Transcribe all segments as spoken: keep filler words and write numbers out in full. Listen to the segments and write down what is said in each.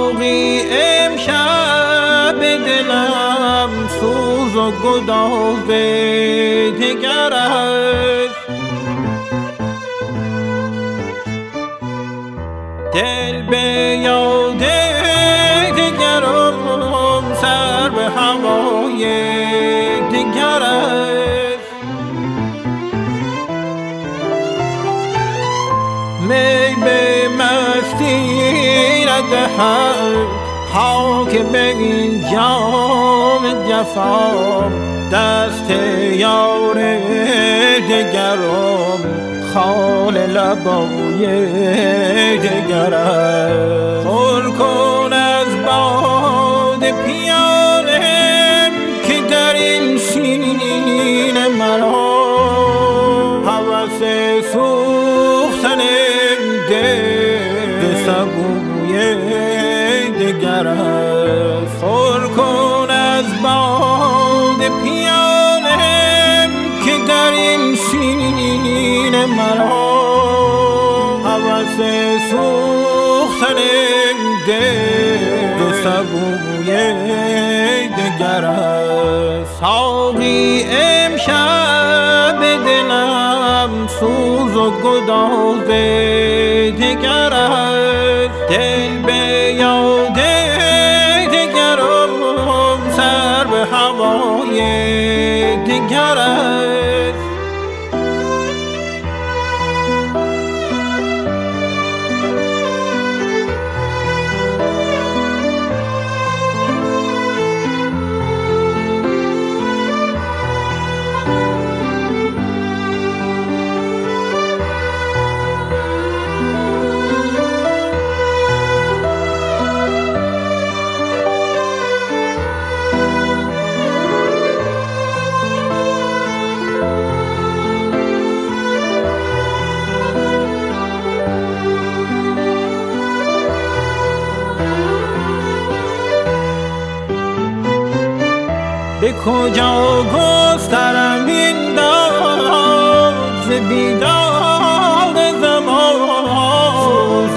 ساقی امشب دلم سوز و گداز دگر است. دل به یاد دگرم سر به هوای دگر است. می به مستی ندهد خاک به این جام جفا، دست یار دگرم خال لبای دگر است. پر کن از باد پیالم که در این سینه مرا هوس سوختن دل سبوی دگر است. پر کن از باد پیالم که در این سینه مرا هوس سوختن دل سبوی دگر است. ساقی امشب دلم سوز و گداز دگر است. دل به یاد دگرم سر به هوای دگر است. به کجا گسترم این داد ز بیداد زمان، سوز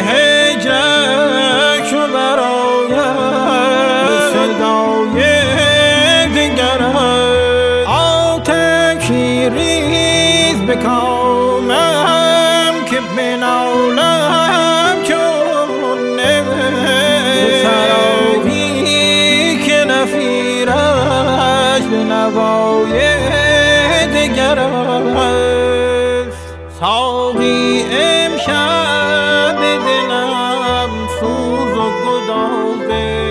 هجرک چو براید صدای دگر است. آتشی ریز به کامم که بنالم چون نوشت سراغی که نفیرش به نوای دگر است. ساقی امشب دلم سوز و گداز